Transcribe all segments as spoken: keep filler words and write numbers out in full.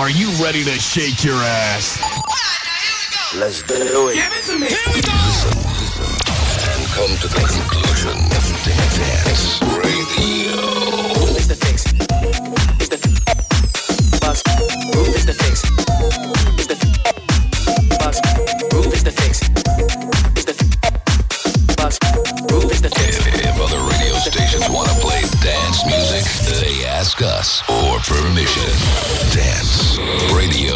Are you ready to shake your ass? Let's do it. Give it to me. Here we go. Listen, listen, and come to the conclusion. Dance Radio. It's the fix. It's the buzz. Roof is the fix. It's the buzz. Roof is the fix. It's the buzz. Roof is the fix. If other radio stations want to play dance music, they ask us for permission. Dance Radio.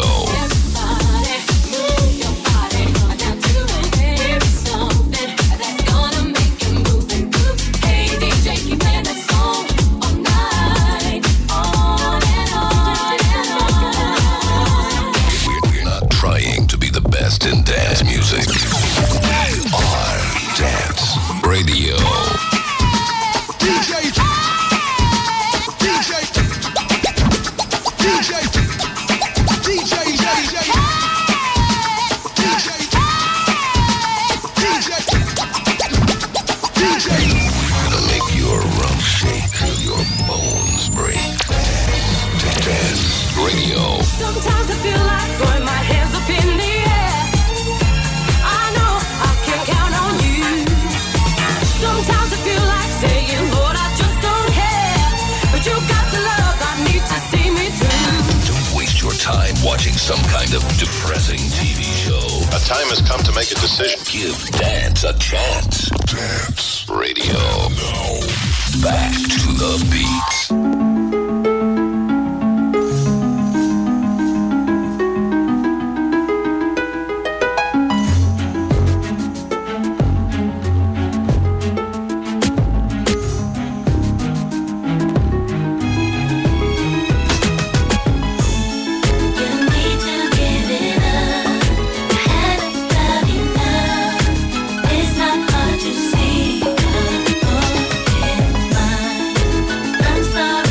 In dance music. Our Dance Radio. D J D J D J D J D J D J Gonna make your rump shake till your bones break. Dance Radio. Sometimes I feel like throwing my hands up in the air. I know I can count on you. Sometimes I feel like saying, Lord, I just don't care. But you got the love I need to see me through. Don't waste your time watching some kind of depressing T V show. A time has come to make a decision. Give dance a chance. Dance Radio. Now, back to the beat. I'm sorry.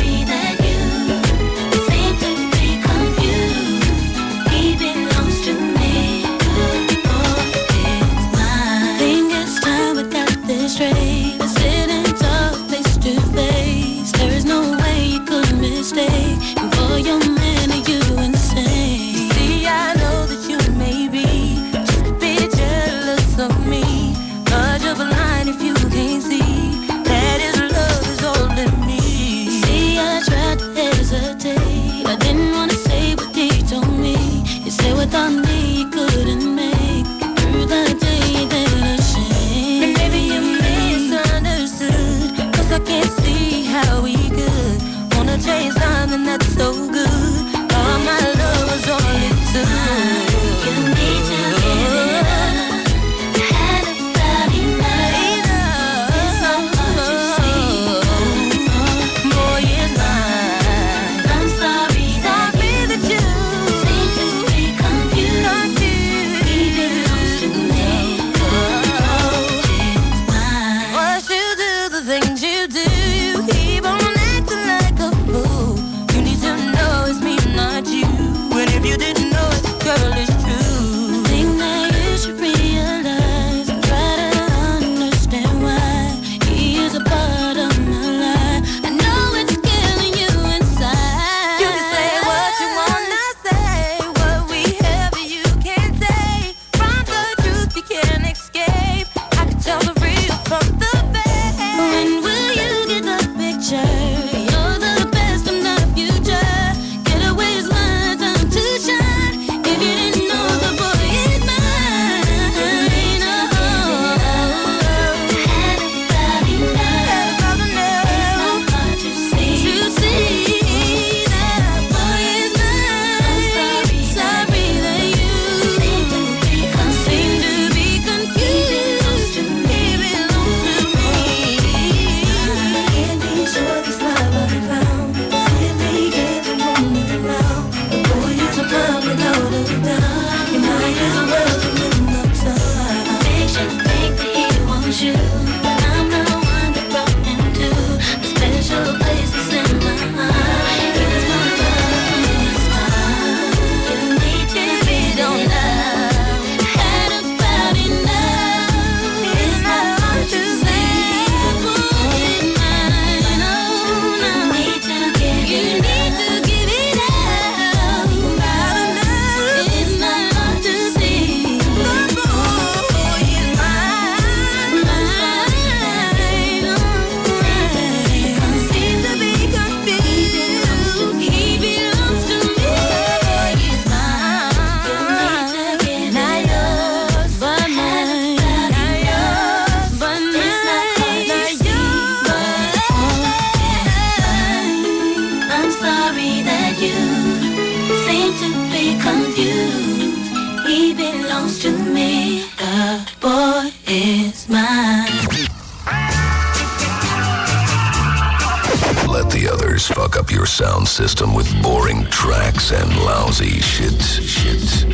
Let the others fuck up your sound system with boring tracks and lousy shit. Shit.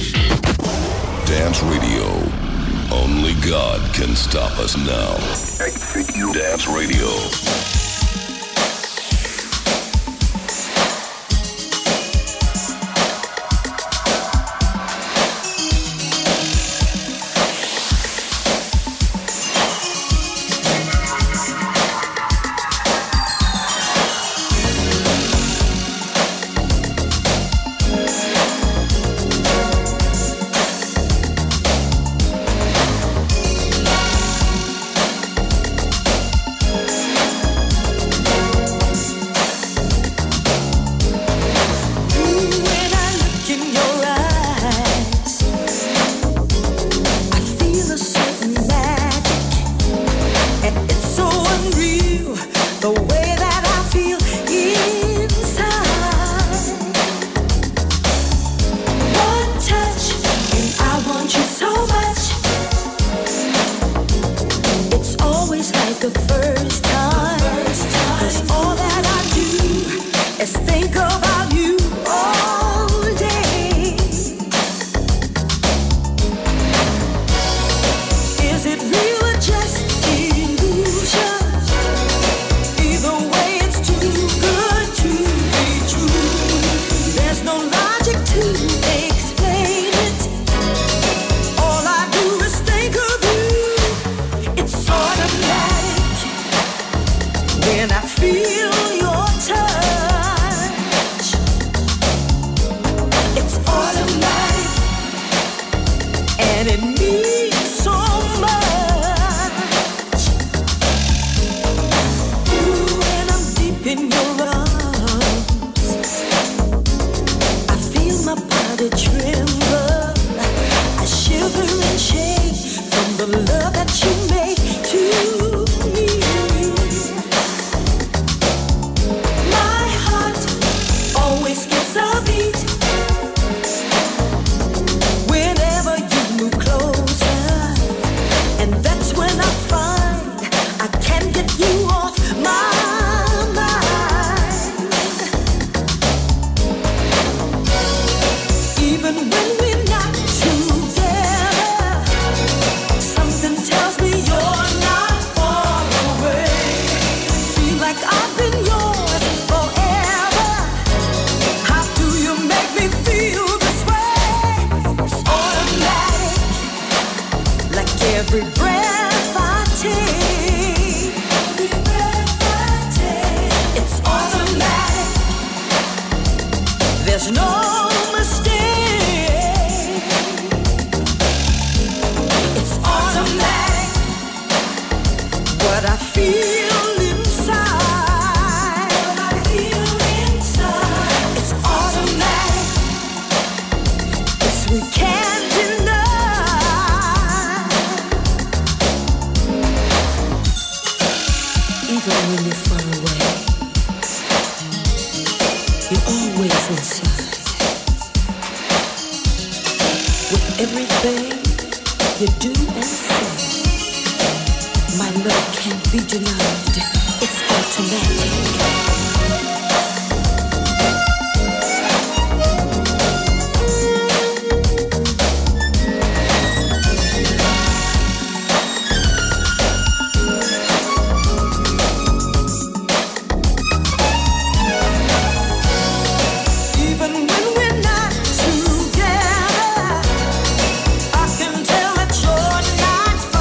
Dance Radio. Only God can stop us now. Dance Radio.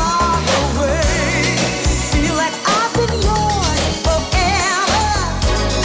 Feel like I've been yours forever.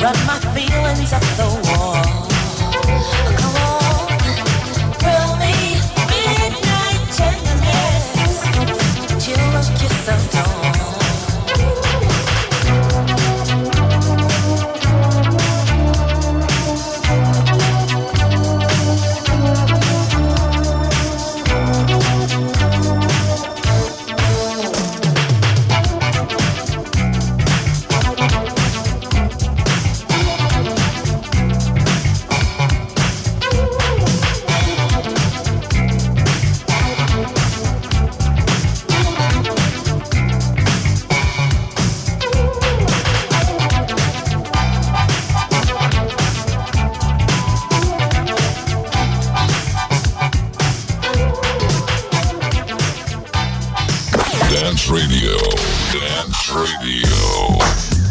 run my feelings up the wall. Come on, thrill me, midnight tenderness, till a kiss of dawn. Dance Radio, Dance Radio.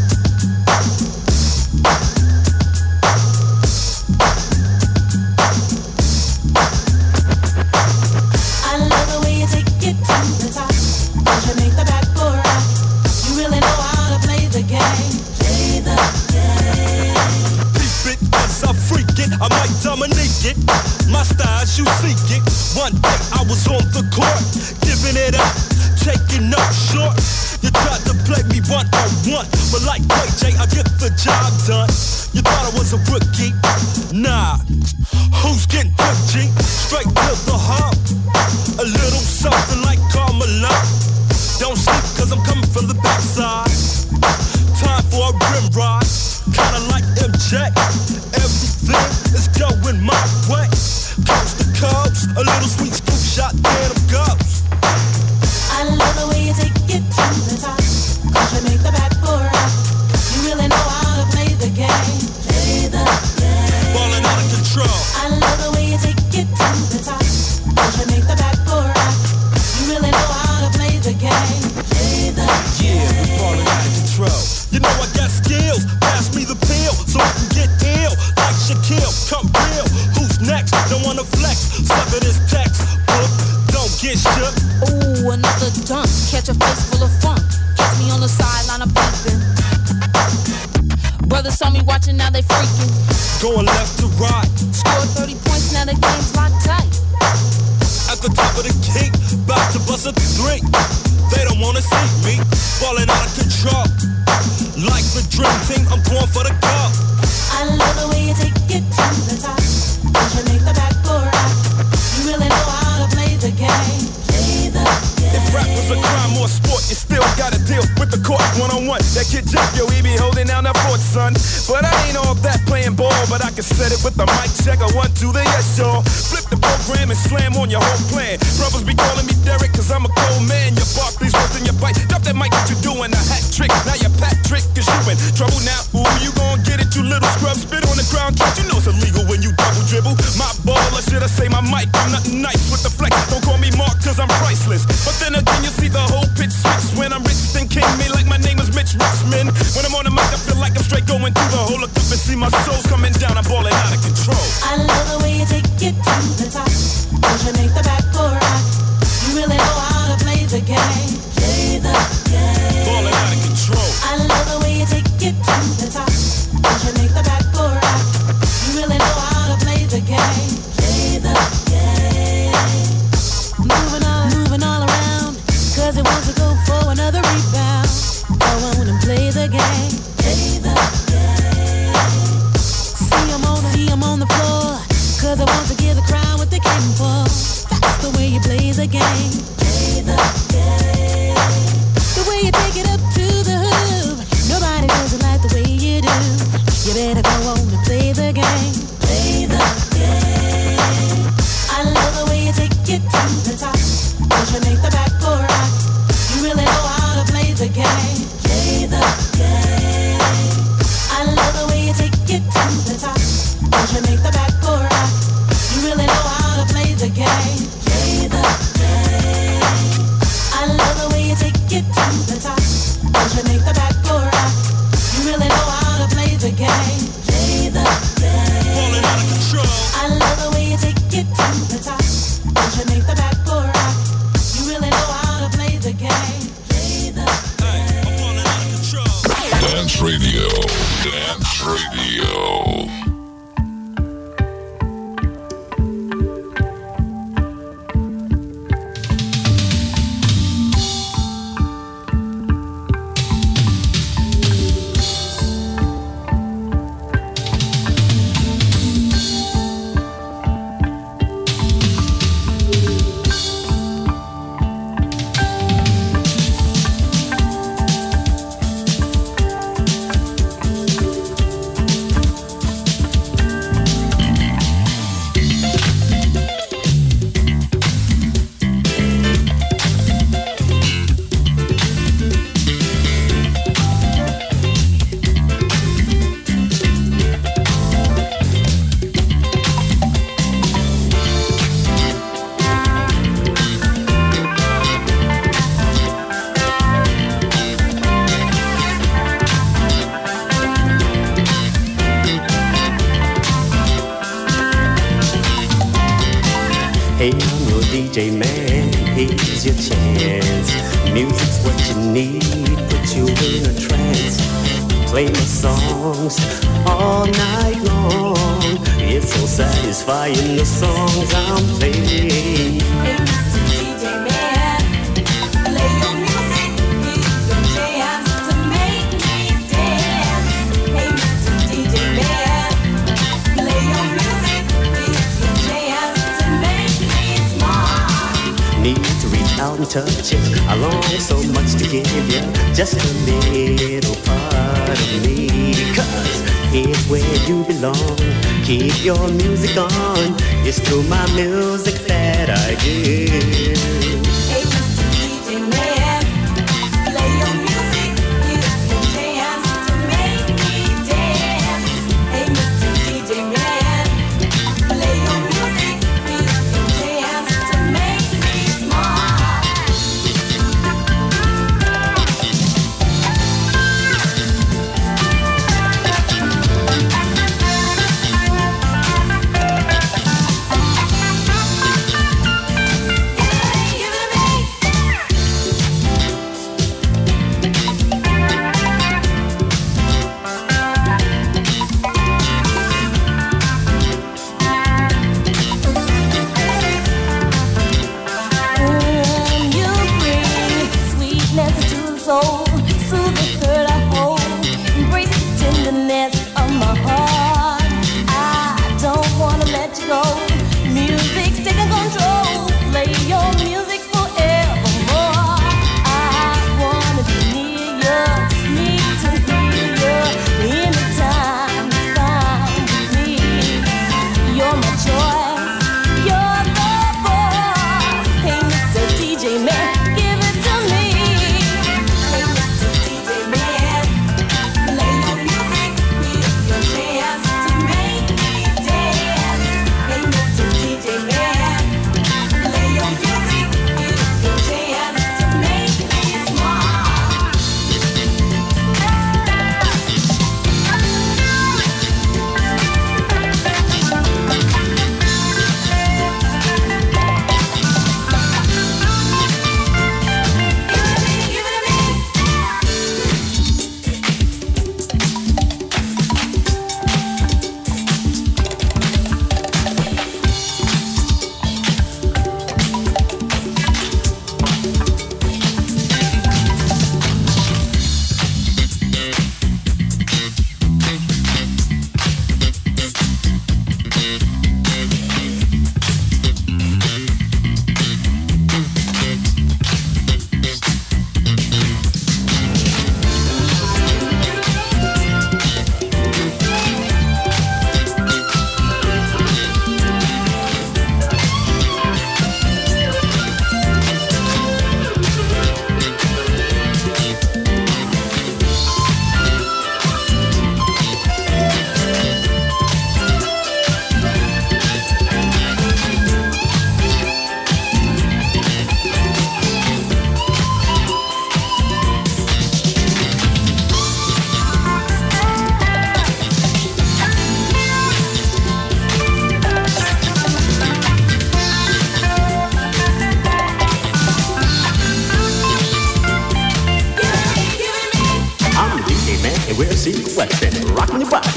I love the way you take it to the top. Don't you make the back go rock? You really know how to play the game. Play the game. Keep it as I freak it, I might dominate it. My style's you seek it. One day I was on the court, giving it up, taking no short. You tried to play me one on one, but like K J, I get the job done. You thought I was a rookie? Nah, who's getting good, G? Straight to the heart. A little something like Carmelo. Don't sleep, cause I'm coming from the backside. Time for a rim ride, kinda like M J. Everything is going my way. Coast to coast, a little sweet scoop shot, there them goes. I love the way you take it to the top. Cause you make the back go rock. You really know how to play the game. Play the game. Ballin' out of control. I love the way you take it to the top. Cause you make the back go rock. You really know how to play the game. Play the Yeah, we ballin' out of control. You know I got skills, pass me the pill so I can get ill. Like Shaquille, come real. Who's next? Don't wanna flex. Sucker this textbook, don't get shook. Ooh, another dunk. Catch a face full of funk. Catch me on the sideline of peeping. Brothers saw me watching, now they freaking. Going left to right. Scored thirty points, now the game's locked tight. At the top of the key, about to bust a three. They don't wanna see me, falling out of control. Like the dream team, I'm going for the cup. I love the way you take it to the top. Cause you make the back go rock. You really know how to play the game. Play the game. If rap was a crime or a sport, you still gotta deal with the court one-on-one. That kid Jack, yo, he be holding down that fort, son. But I ain't all that playing ball, but I can set it with the mic check. I one, two, the yes, y'all. Flip the program and slam on your whole plan. Brothers be calling me Derek, cause I'm a cold man. Your Barclays roasting your bite. Drop that mic, what you doing? A hat trick. Now your Patrick is you in trouble now. Ooh, you gon' get it, you little scrub. Spit on the ground, track. You know it's illegal when you double dribble. My ball, or should I say my mic? I'm nothing nice with the flex. Don't call me Mark, cause I'm priceless. But then again, you see the whole pitch switch. When I'm rich, then king me like my name is Mitch Richmond. When I'm on the mic, I feel like I'm straight going through the whole of cup and see my soul's coming down. I'm balling out of control. I love the way you take it to the top. Cause you make the back go rock. You really know how to play the game. Play the game. Balling out of control. I love the way you take it to the top. Cause you make the back go rock. You really know how to play the game. Play the game. Moving all, moving all around. Cause it wants to go for another rebound. Go on and play the game. Play the game. See 'em on, see 'em on the floor. Cause I want to give the crowd what they came for. That's the way you play the game. Play the game. The way you take it up to the hoop. Nobody does it like the way you do. You better go on and play the game. Play the game. I love the way you take it to the top. Cause you make the back go rock. You really know how to play the game. Play the game. I love the way you take it to the top. Cause you make the back go rock. You really know how to play the game. Play the game. I love the way you take it to the top. Cause you make the back go rock. You really know how to play the game. Play the game. Balling out of control. I love the way you take it to the top. Cause you make the back go rock. You really know how to play the game. Play the Hey, I'm balling out of control. Dance Radio, Dance Radio. Hey, I'm your D J man, here's your chance. Music's what you need, put you in a trance. Play my songs all night long. It's so satisfying, the songs I'm playing. Hey, Mister D J man, play your music, here's your chance to make me dance. Hey, Mister D J man, play your music, here's your chance to make me smile. Need to reach out and touch it. I long so much to give you just a little part of me. Cause here's where you belong. Keep your music on. It's through my music that I give. Hey, Mister D J man, play your music, here's your chance to make me dance. Hey, Mister D J man, play your music, here's your chance to make me smile. Give it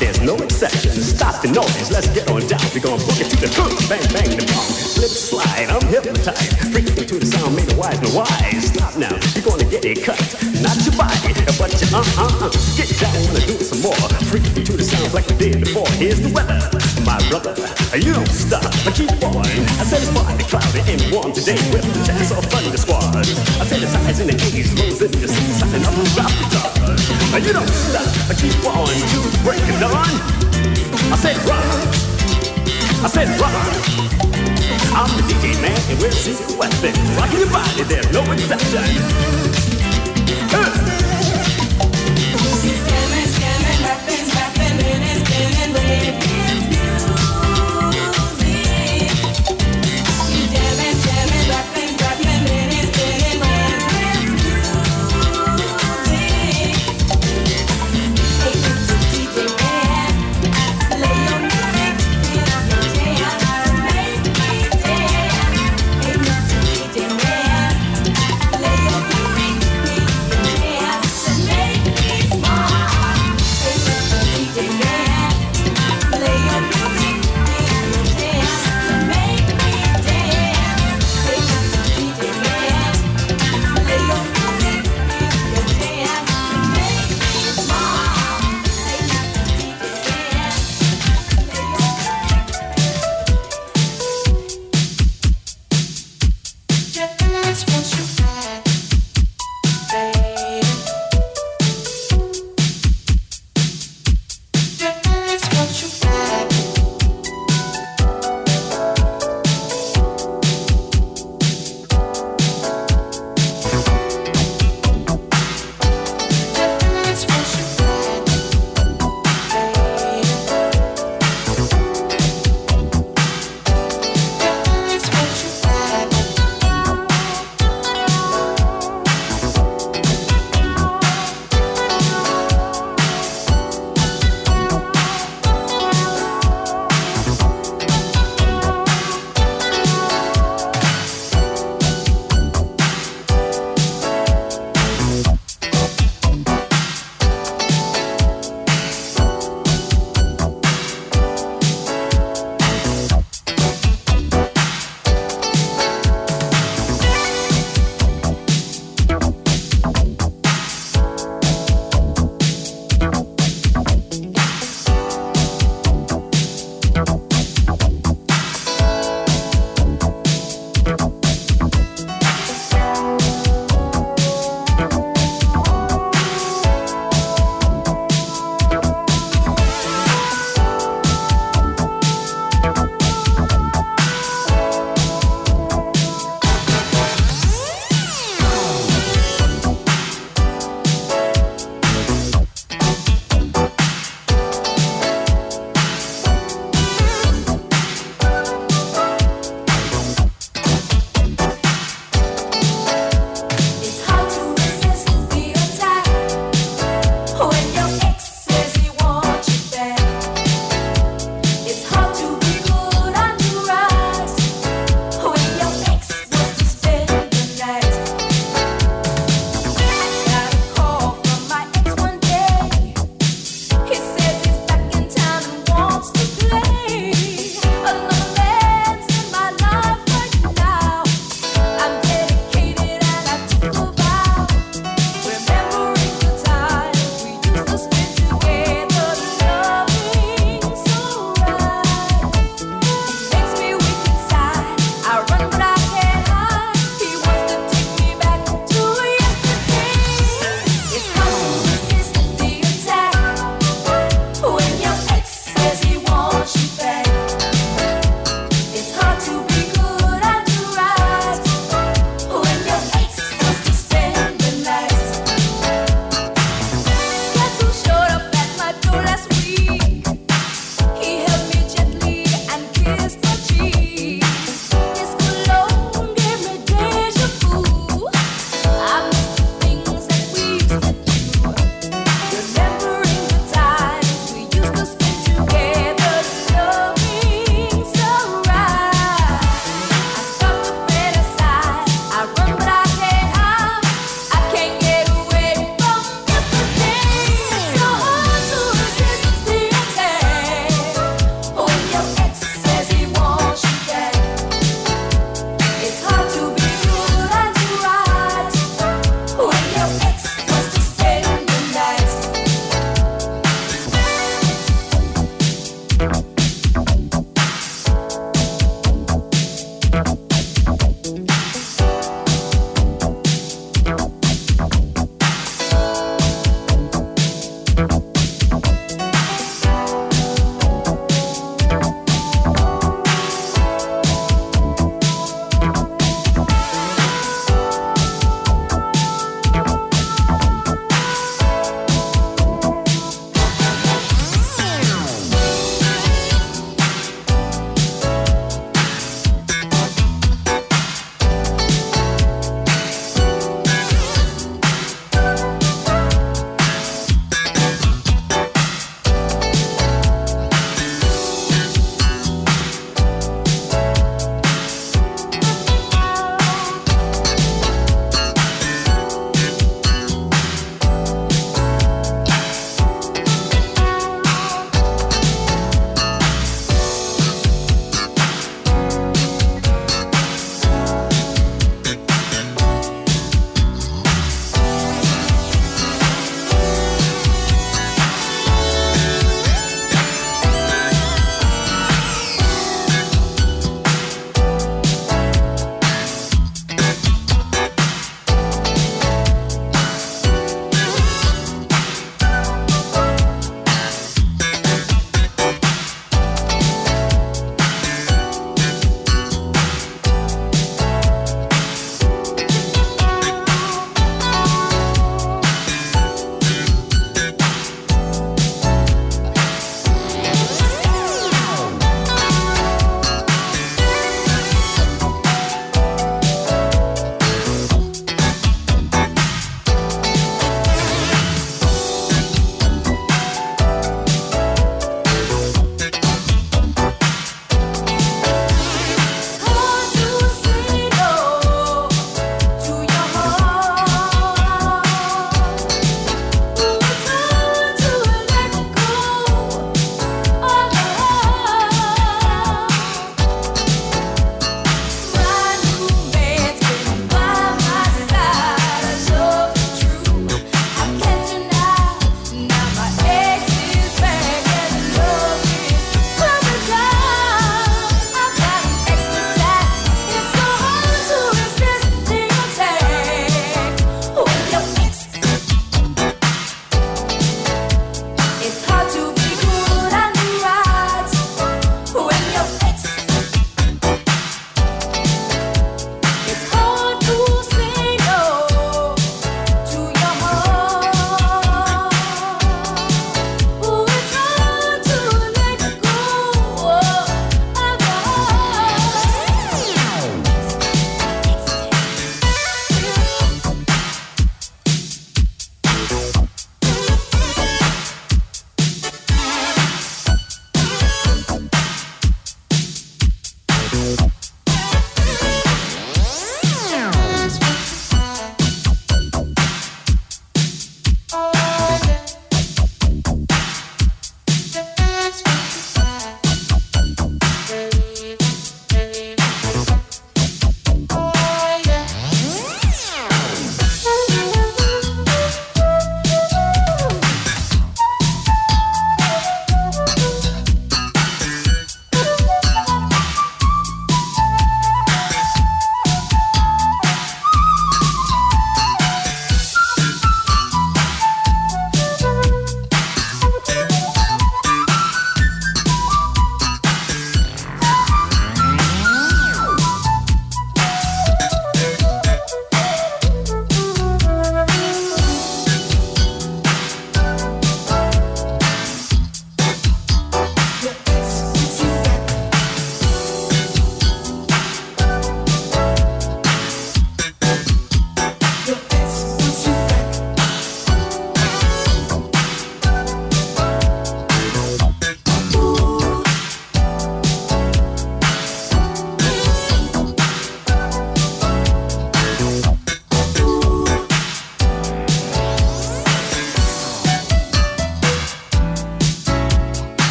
there's no exception. Stop the noise, let's get on down. We're gonna book it to the hook, bang, bang, the bong. Slip, slide, I'm hypnotized. Freaking to the sound, make it wise, no wise. Stop now, you're gonna get it cut. Not your body, but your uh-uh-uh. Get down, wanna do it some more. Freaking to the sound like we did before. Here's the weather, my brother. You don't stop, but keep on. I said it's partly cloudy and warm today with the chance of thunder squad. I said it's highs in the eighties, lows in the seas, and up and drop the guard. You don't stop, but keep on to the break of dawn. I said rock, I said rock. I'm the D J man and we're Secret Weapon. Rocking your body, there's no exception. Uh. Scamming, scamming, rapping, rapping, spinning, spinning, waving music. Jamming, jamming, rapping, rapping, spinning, spinning, waving music. Hey, Mister D J man, play your music, it's your jam to make me dance. Hey, Mister D J man, play your music.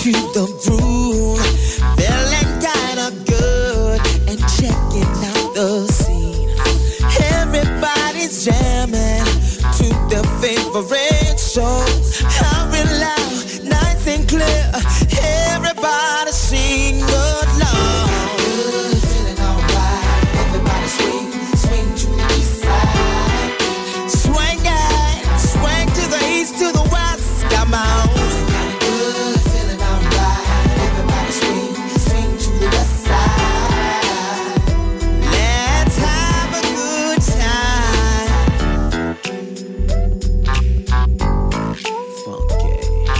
to the groove, feeling kinda good and checking out the scene. Everybody's jamming to their favorite show. How it loud, nice and clear. Everybody sing along. Good, feeling alright. Everybody swing, swing to the east side. Swing it, swing to the east, to the west. Come on. Good, feeling alright. Everybody swing, swing to the west side. Let's have a good time. Funky,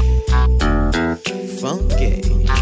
funky.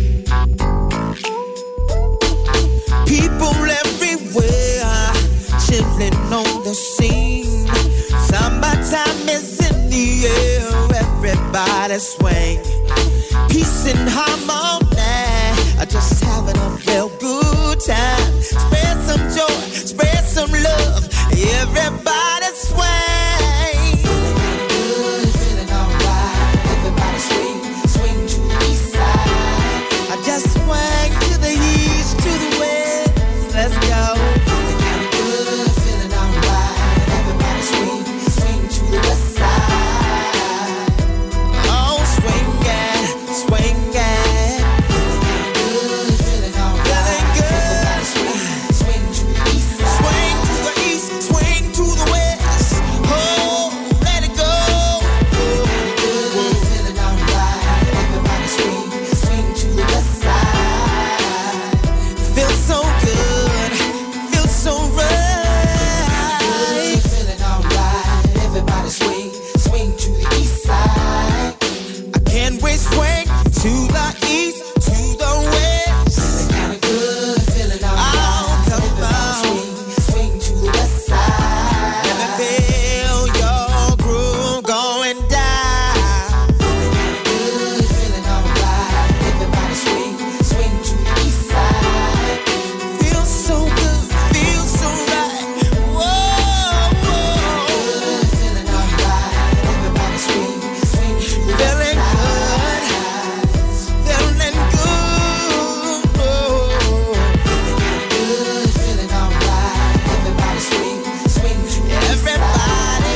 People everywhere chilling on the scene. Summertime is in the air. Everybody swing. Peace and harmony. Just having a real good time. Spread some joy, spread some love. Everybody swing. Good, feeling alright. Everybody swing, swing to the east side. I just swing to the east, to the west. Let's go. Good, feeling alright. Everybody swing, swing to the west side. Oh, swing it, swing it. Good, feeling alright. Feeling good. Everybody swing, swing to the east side. Swing to the east, swing to the west. Oh, let it go. Good, feeling alright. Everybody swing, swing to the west side. Feel so good, feel so right. Feeling alright. Everybody swing, swing to the east side. I can't wait, swing to the east, to the west. Feeling kinda good, feeling alright. Oh, come on. Swing, swing to the west side. Let me feel your groove going down. Feeling good, feeling alright. Everybody swing, swing to the east side. Feel so good, feel so right. Whoa, whoa. Good, feeling alright. Everybody swing, swing to the west side. Feeling good, feeling good. Oh. Good, feeling alright. Everybody swing, swing to the west side. Everybody,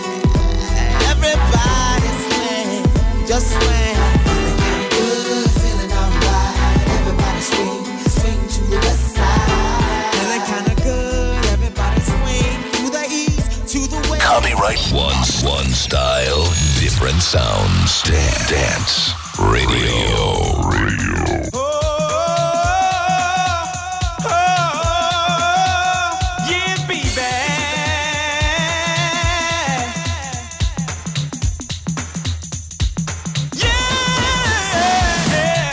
everybody swing, just swing. Good, feeling alright. Everybody swing, swing to the west side. Feeling kinda good. Everybody swing to the east, to the west. Copyright one, one style, different sounds. Dance, dance, radio, radio. Yeah, baby. Yeah.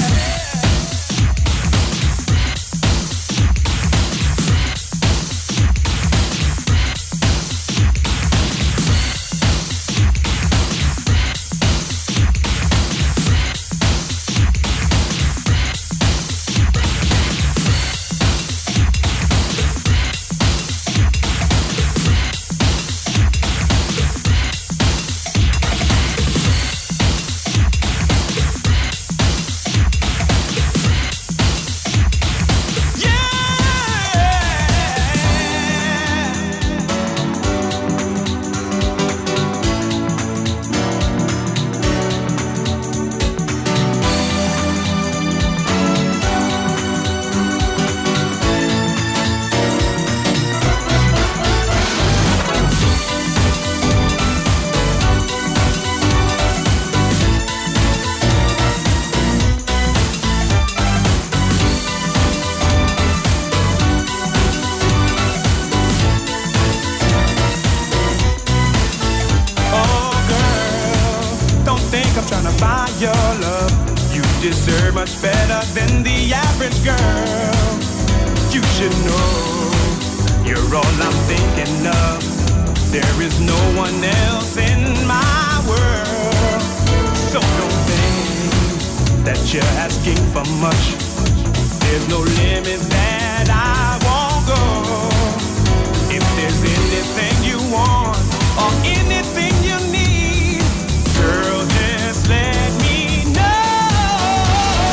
deserve much better than the average girl. You should know you're all I'm thinking of. There is no one else in my world. So don't think that you're asking for much. There's no limit that I won't go. If there's anything you want or anything you need, girl, just let me know.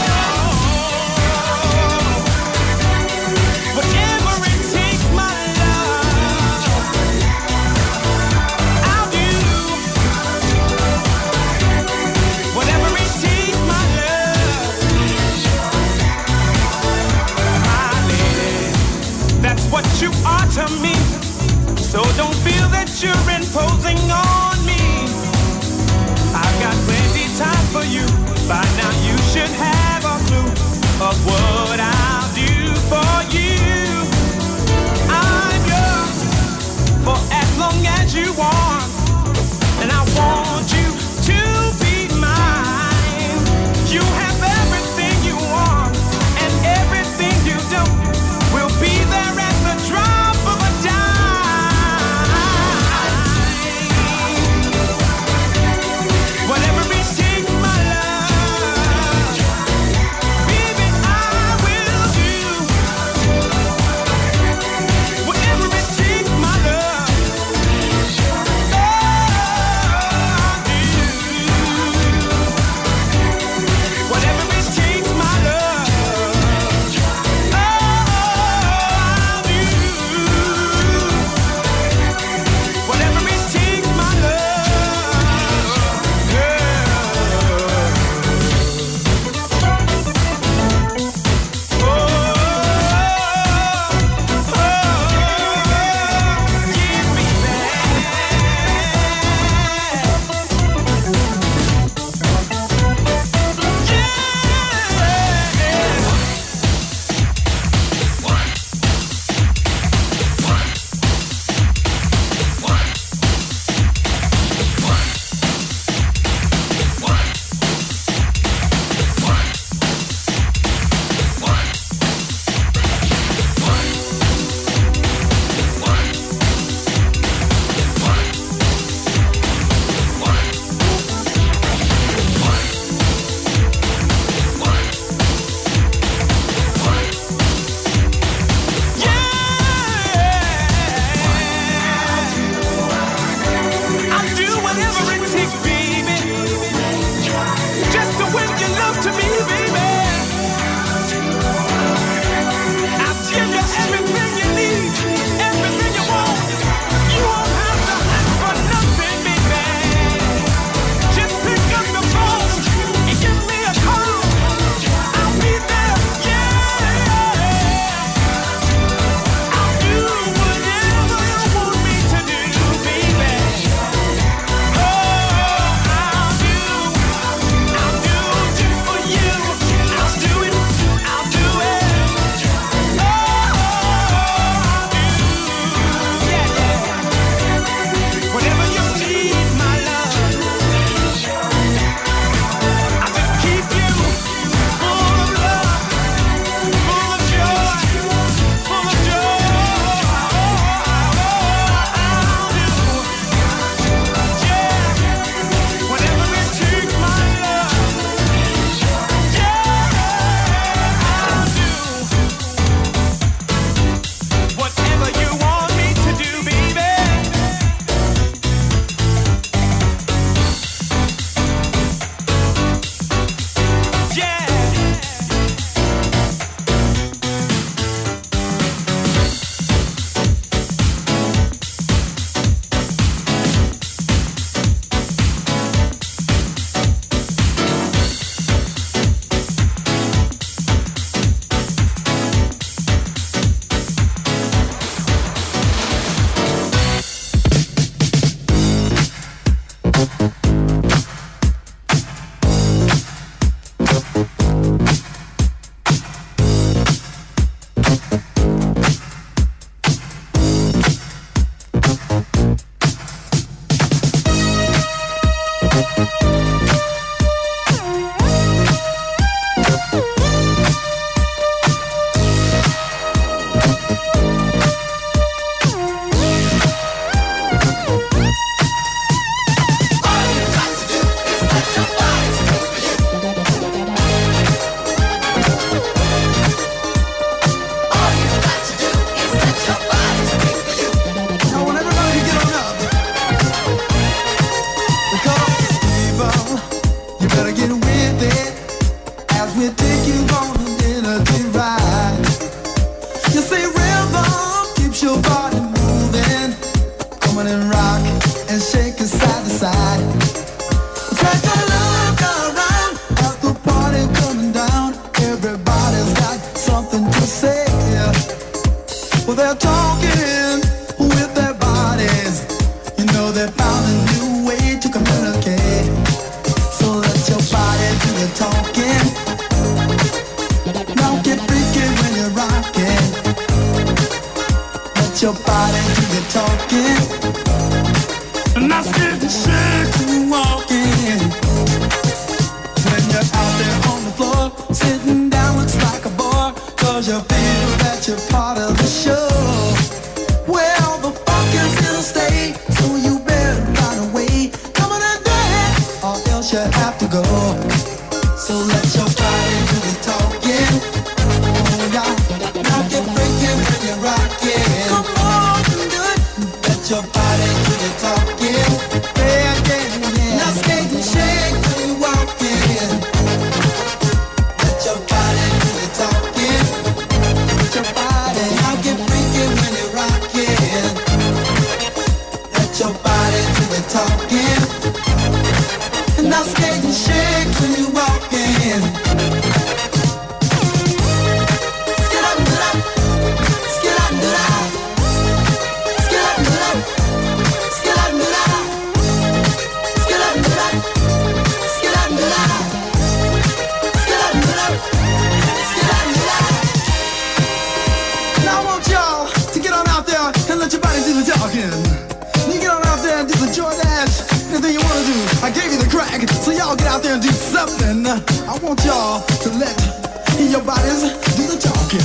closing on me. I've got plenty time for you. By now you should have a clue of what I'll do for you. I'm yours for as long as you want, and I want you to be mine. You have everything you want, and everything you don't will be there at the drop of a dime. Whatever it takes, my love, baby, I will do. Whatever it takes, my love, oh, I'll do. Whatever it takes, my love, oh, I'll do. Whatever it takes, my love, I'll do whatever it takes, baby, just to win your love to me, baby. I'll give you everything you need, everything you want. You won't have to ask for nothing, baby. Just pick up the phone and give me a call. I'll be there, yeah. I'll do whatever you want me to do, baby. Oh, I'll do, I'll do just for you. I'll do it, I'll do it. Oh, I'll do, yeah, yeah. Whatever you need, my love, I'll just keep you full of love, full of joy, full of joy. I'll do, yeah, whatever it takes, my love, yeah, I'll do whatever you want me to do, baby. Yeah. way to communicate. So let your body do the talking. Now get freaky when you're rocking. Let your body do the talking. Now skip the shake when you're walking. When you're out there on the floor, sitting down looks like a bore, 'cause you feel that you're part of the show. Well, the funk is here to stay, so you better find a way. Come on and dance, or else you have to go. So let your body do the talking. Oh yeah, now get freaking when you're rocking. Come on, do it. Let your body do the talking. Yeah, yeah, yeah. Now skate and shake when you're walking. Let your body do the talking. Let your body now get freaking when you're rocking. Let your body do the talking. And now skate and shake when you're walking. Skid up, do that. Skid up, do that. Skid up, do that. Skid up, do that. Skid up, do that. Skid up, do that. Skid up, do that. Skid up, do that. Now I want y'all to get on out there and let your body do the talking. You get on out there and do the joy dash. Anything you wanna do, I gave you the crack. So y'all get out there and do something. I want y'all to let your bodies do the talking.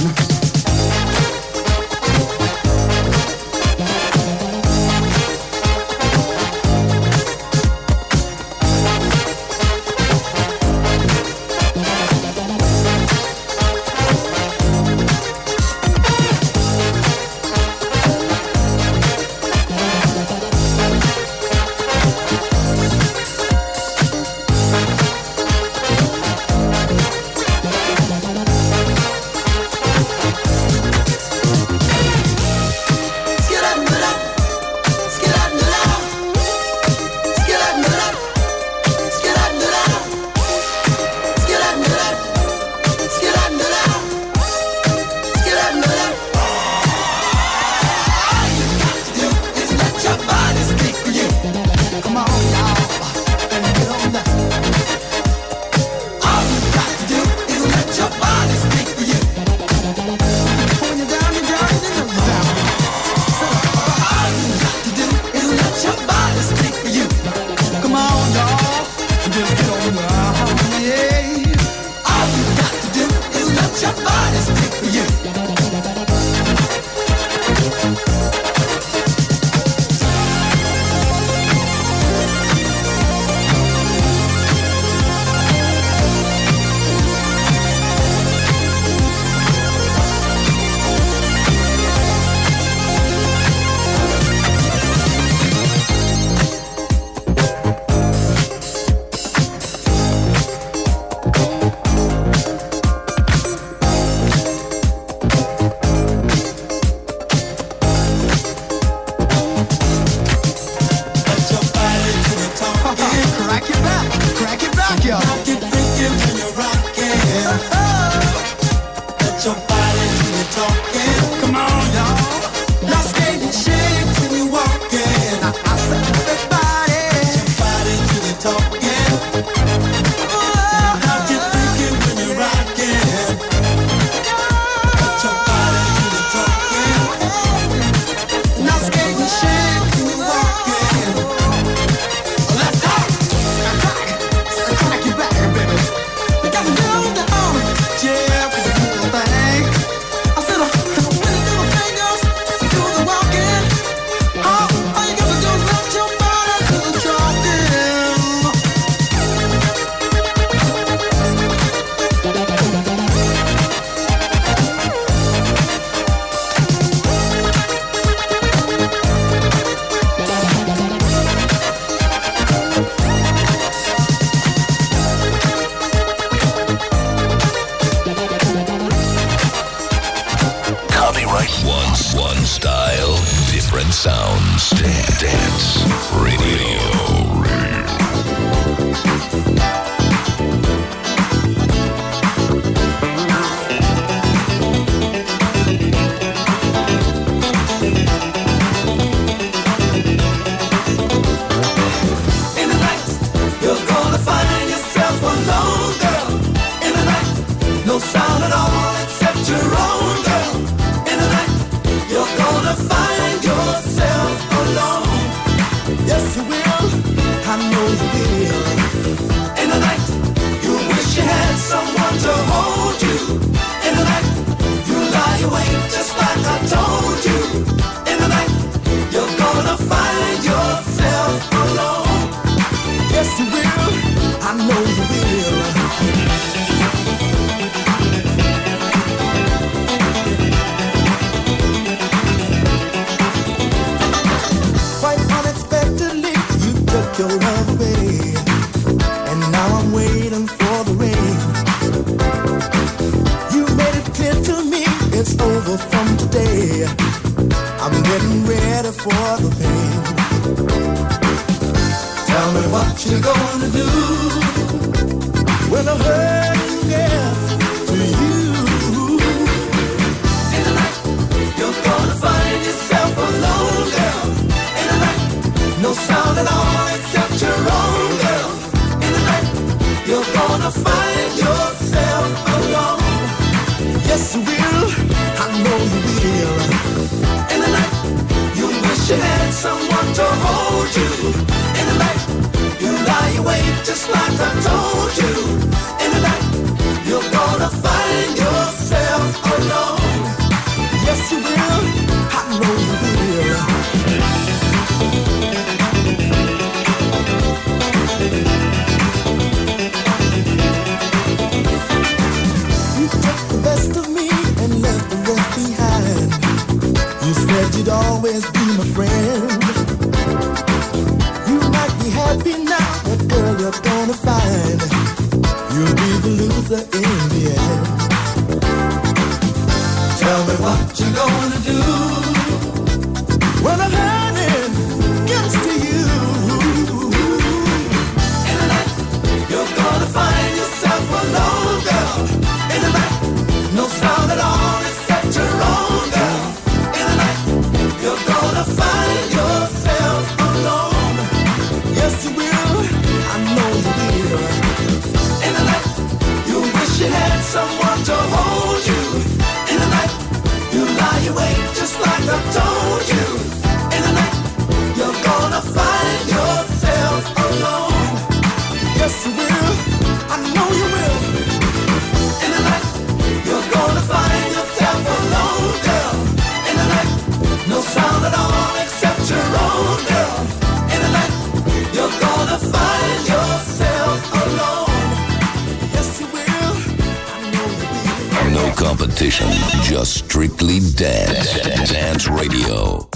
sounds. Dance Radio. know you will. In the night, you wish you had someone to hold you. In the night, you lie awake just like I told you. In the night, you're gonna find yourself alone. Yes, you will. I know you will. Quite unexpectedly, you took your love away, and now I'm waiting for the rain. You made it clear to me it's over from today. I'm getting ready for the pain. Tell me what you're gonna do when the hurting gets to you. In the night, you're gonna find yourself alone, girl. In the night, no sound at all except your own, girl. In the night, you're gonna find yourself alone. Yes, you will. I know you will. In the night, you wish you had someone to hold you. In the night, you lie awake just like I told you. In the night, you're gonna find yourself alone. Yes, you will. I know you will. You took the best of me and left the rest behind. You said you'd always be my friend. You might be happy now, but girl, you're gonna find you'll be the loser in the end. Tell me what you're gonna do when the hurting gets to you. In the night, you're gonna find yourself alone, girl. In the night, no sound at all except your own, girl. In the night, you're gonna find yourself alone. Yes, you will. I know you will. In the night, you wish you had someone to hold you. In the night, you lie awake just like I told you. In the night, you're gonna find yourself alone. Yes, you will. I know you will. In the night, you're gonna find yourself alone, girl. In the night, no sound at all except your own, girl. In the night, you're gonna find yourself alone. Yes, you will. I know you will. No competition, just strictly dance. Dance Radio.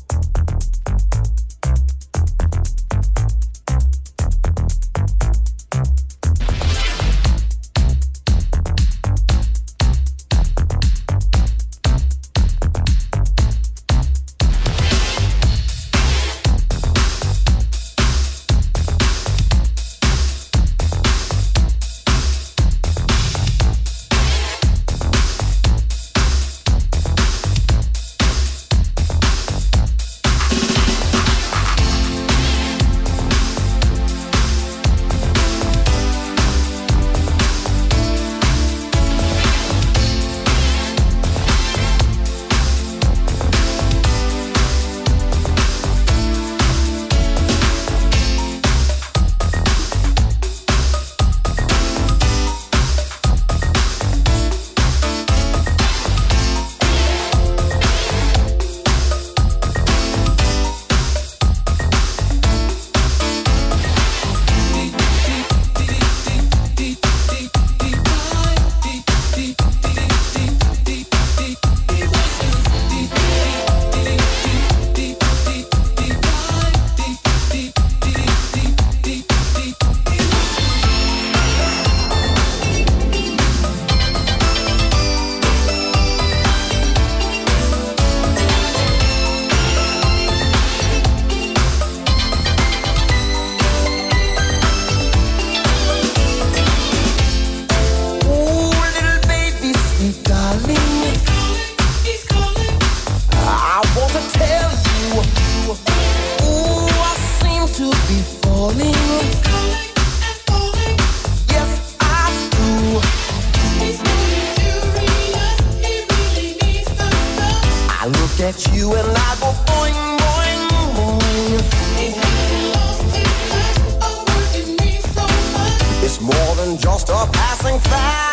at you and I go boing, boing, boing. He hasn't lost his touch. sing fast.